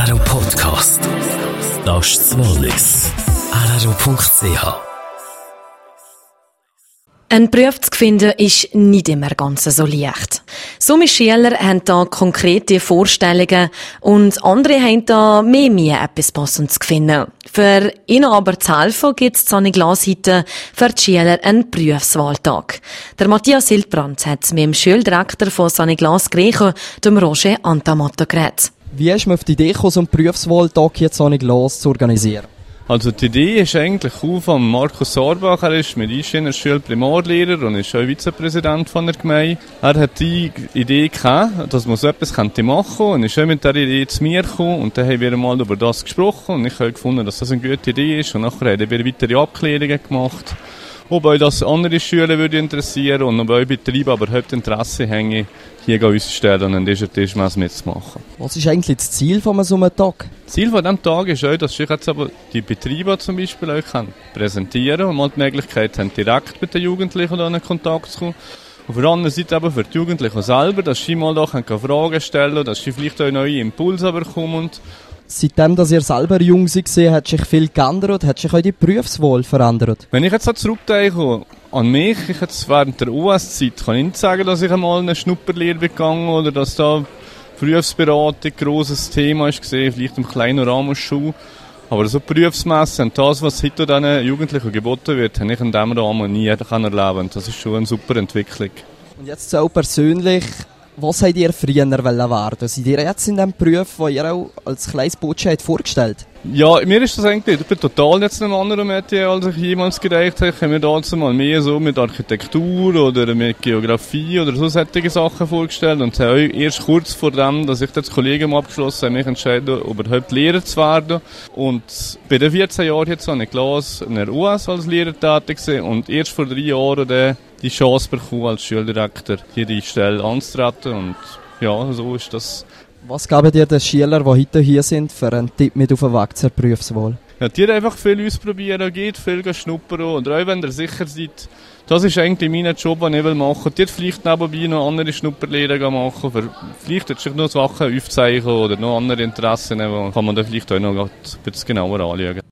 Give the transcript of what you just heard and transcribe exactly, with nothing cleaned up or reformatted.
R R O Podcast. Das ist das Wallis. R R O Punkt C H. Ein Beruf zu finden ist nicht immer ganz so leicht. Sommige Schüler haben da konkrete Vorstellungen und andere haben da mehr Mühe, etwas Passendes zu finden. Für ihnen aber zu helfen, gibt es an Glasseite für die Schüler einen Berufswahltag. Der Matthias Hildbrand hat mit dem Schuldirektor von Sanne Glas Griechen, dem Roger Antamato, geredet. Wie ist man auf die Idee gekommen, so einen Berufswahltag hier zu Sanne Glas zu organisieren? Also die Idee ist eigentlich auch von Markus Sorbach. Er ist Medizin in der Schule Primarlehrer und ist auch Vizepräsident von der Gemeinde. Er hat die Idee gehabt, dass man so etwas machen könnte und ist auch mit dieser Idee zu mir gekommen und dann haben wir mal über das gesprochen und ich habe gefunden, dass das eine gute Idee ist und nachher haben wir weitere Abklärungen gemacht, ob euch das andere Schüler würde interessieren und ob euch Betriebe aber Hauptinteresse haben, hier ausstellen und an dieser Tischmesse mitzumachen. Was ist eigentlich das Ziel von so einem Tag? Das Ziel von diesem Tag ist auch, dass ich jetzt aber die Betriebe zum Beispiel euch präsentieren und mal die Möglichkeit haben, direkt mit den Jugendlichen in Kontakt zu kommen. Und auf der anderen Seite aber für die Jugendlichen selber, dass sie mal da Fragen stellen können, dass sie vielleicht auch neue Impulse bekommen. Seitdem, dass ihr selber jung seid, hat sich viel geändert, hat sich auch die Berufswahl verändert? Wenn ich jetzt zurückdenke an mich, ich jetzt während der U S-Zeit, kann ich nicht sagen, dass ich einmal eine Schnupperlehre begangen oder dass da Berufsberatung ein grosses Thema ist gesehen, vielleicht im kleinen Rahmen Schule. Aber so Berufsmesse und das, was heute diesen Jugendlichen geboten wird, habe ich in diesem Rahmen nie erleben. Das ist schon eine super Entwicklung. Und jetzt so persönlich, was habt ihr früher werden? Seid ihr jetzt in dem Beruf, den ihr auch als kleines Botschaft vorgestellt? Ja, mir ist das eigentlich, ich bin total jetzt in einem anderen Metier, als ich jemals gedacht habe. Ich habe mir dazu mal mehr so mit Architektur oder mit Geografie oder so solche Sachen vorgestellt und habe erst kurz vor dem, dass ich das Kollegium abgeschlossen habe, mich entschieden, überhaupt Lehrer zu werden. Und bei den vierzehn Jahren jetzt habe ich Glas in der U S als Lehrer tätig gewesen und erst vor drei Jahren dann die Chance bekommen, als Schuldirektor hier die Stelle anzutreten und ja, so ist das. Was geben dir den Schülern, die heute hier sind, für einen Tipp mit auf den Weg zur Berufswahl? Ja, die einfach viel ausprobieren, geht viel schnuppern und auch wenn ihr sicher seid, das ist eigentlich mein Job, den ich machen will. Die vielleicht nebenbei noch andere Schnupperlehren machen, für vielleicht sich noch Sachen aufzeichnen oder noch andere Interessen, kann man da vielleicht auch noch ein bisschen genauer anschauen.